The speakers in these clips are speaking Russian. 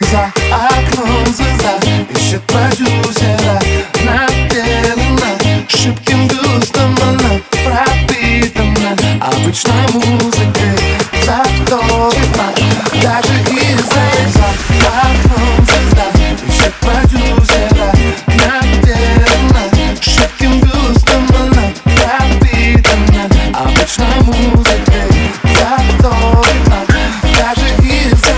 За окном звезда ищет продюсера. Наделана шибким густом, она пропитана обычной музыкой, зато видна даже из-за окном звезда ищет продюсера. Наделана шибким густом, она пропитана обычной музыкой, зато видна даже из-за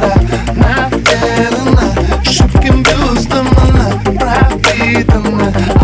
наделана шибким бюстом, она пропитана